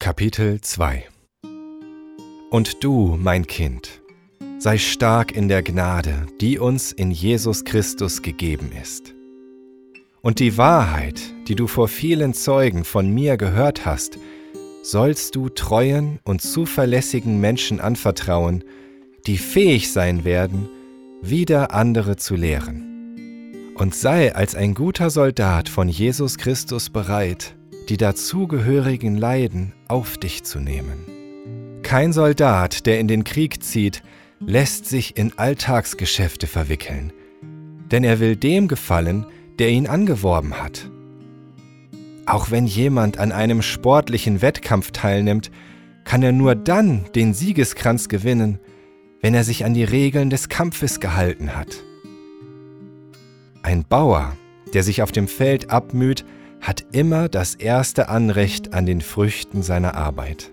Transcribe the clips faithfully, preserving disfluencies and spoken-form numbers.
Kapitel zwei. Und du, mein Kind, sei stark in der Gnade, die uns in Jesus Christus gegeben ist. Und die Wahrheit, die du vor vielen Zeugen von mir gehört hast, sollst du treuen und zuverlässigen Menschen anvertrauen, die fähig sein werden, wieder andere zu lehren. Und sei als ein guter Soldat von Jesus Christus bereit, die dazugehörigen Leiden auf dich zu nehmen. Kein Soldat, der in den Krieg zieht, lässt sich in Alltagsgeschäfte verwickeln, denn er will dem gefallen, der ihn angeworben hat. Auch wenn jemand an einem sportlichen Wettkampf teilnimmt, kann er nur dann den Siegeskranz gewinnen, wenn er sich an die Regeln des Kampfes gehalten hat. Ein Bauer, der sich auf dem Feld abmüht, hat immer das erste Anrecht an den Früchten seiner Arbeit.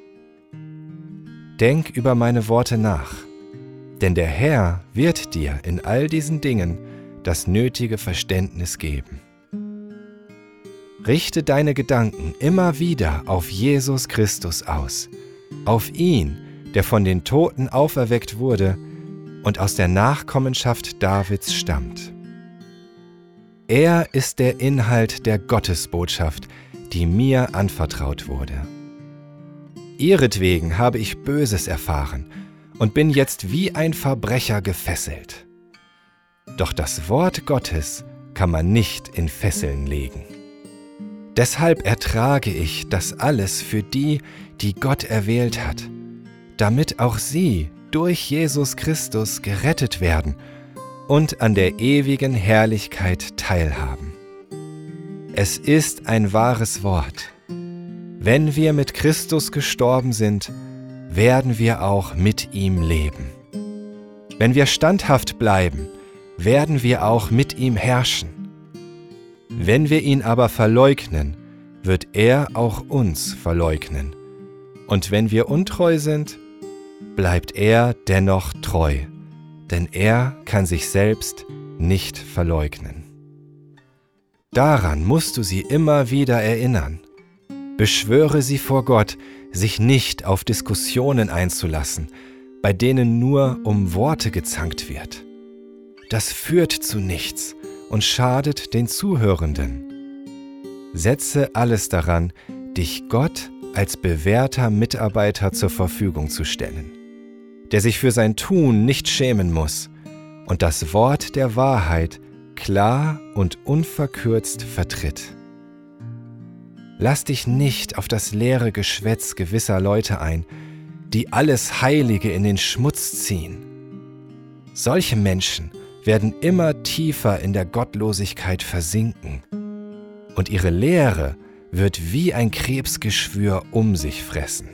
Denk über meine Worte nach, denn der Herr wird dir in all diesen Dingen das nötige Verständnis geben. Richte deine Gedanken immer wieder auf Jesus Christus aus, auf ihn, der von den Toten auferweckt wurde und aus der Nachkommenschaft Davids stammt. Er ist der Inhalt der Gottesbotschaft, die mir anvertraut wurde. Ihretwegen habe ich Böses erfahren und bin jetzt wie ein Verbrecher gefesselt. Doch das Wort Gottes kann man nicht in Fesseln legen. Deshalb ertrage ich das alles für die, die Gott erwählt hat, damit auch sie durch Jesus Christus gerettet werden und an der ewigen Herrlichkeit teilhaben. Es ist ein wahres Wort. Wenn wir mit Christus gestorben sind, werden wir auch mit ihm leben. Wenn wir standhaft bleiben, werden wir auch mit ihm herrschen. Wenn wir ihn aber verleugnen, wird er auch uns verleugnen. Und wenn wir untreu sind, bleibt er dennoch treu, denn er kann sich selbst nicht verleugnen. Daran musst du sie immer wieder erinnern. Beschwöre sie vor Gott, sich nicht auf Diskussionen einzulassen, bei denen nur um Worte gezankt wird. Das führt zu nichts und schadet den Zuhörenden. Setze alles daran, dich Gott als bewährter Mitarbeiter zur Verfügung zu stellen, der sich für sein Tun nicht schämen muss und das Wort der Wahrheit klar und unverkürzt vertritt. Lass dich nicht auf das leere Geschwätz gewisser Leute ein, die alles Heilige in den Schmutz ziehen. Solche Menschen werden immer tiefer in der Gottlosigkeit versinken und ihre Lehre wird wie ein Krebsgeschwür um sich fressen.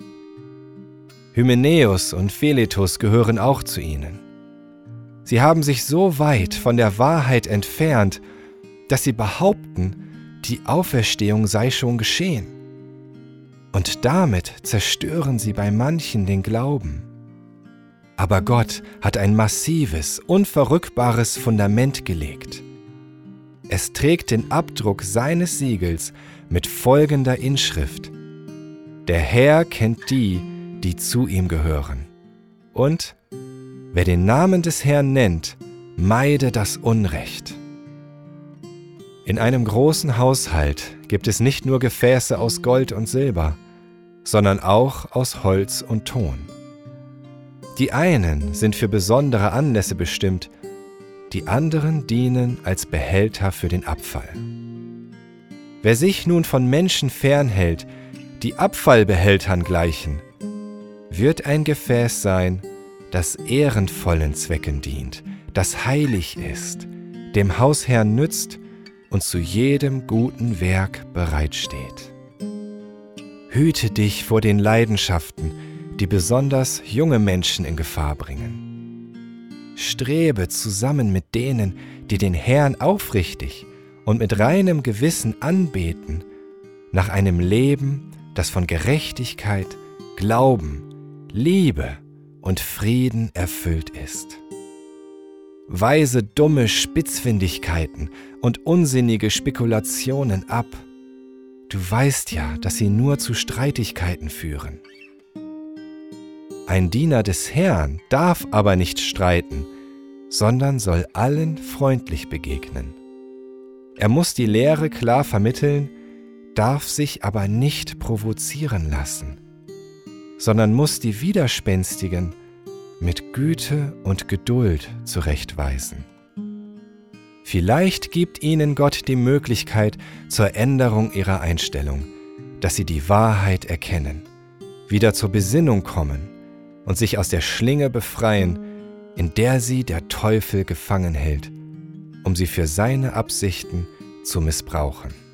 Hymenäus und Philetus gehören auch zu ihnen. Sie haben sich so weit von der Wahrheit entfernt, dass sie behaupten, die Auferstehung sei schon geschehen. Und damit zerstören sie bei manchen den Glauben. Aber Gott hat ein massives, unverrückbares Fundament gelegt. Es trägt den Abdruck seines Siegels mit folgender Inschrift: Der Herr kennt die, die zu ihm gehören. Und wer den Namen des Herrn nennt, meide das Unrecht. In einem großen Haushalt gibt es nicht nur Gefäße aus Gold und Silber, sondern auch aus Holz und Ton. Die einen sind für besondere Anlässe bestimmt, die anderen dienen als Behälter für den Abfall. Wer sich nun von Menschen fernhält, die Abfallbehältern gleichen, wird ein Gefäß sein, das ehrenvollen Zwecken dient, das heilig ist, dem Hausherrn nützt und zu jedem guten Werk bereitsteht. Hüte dich vor den Leidenschaften, die besonders junge Menschen in Gefahr bringen. Strebe zusammen mit denen, die den Herrn aufrichtig und mit reinem Gewissen anbeten, nach einem Leben, das von Gerechtigkeit, Glauben, Liebe und Frieden erfüllt ist. Weise dumme Spitzfindigkeiten und unsinnige Spekulationen ab, du weißt ja, dass sie nur zu Streitigkeiten führen. Ein Diener des Herrn darf aber nicht streiten, sondern soll allen freundlich begegnen. Er muss die Lehre klar vermitteln, darf sich aber nicht provozieren lassen, sondern muss die Widerspenstigen mit Güte und Geduld zurechtweisen. Vielleicht gibt ihnen Gott die Möglichkeit zur Änderung ihrer Einstellung, dass sie die Wahrheit erkennen, wieder zur Besinnung kommen und sich aus der Schlinge befreien, in der sie der Teufel gefangen hält, um sie für seine Absichten zu missbrauchen.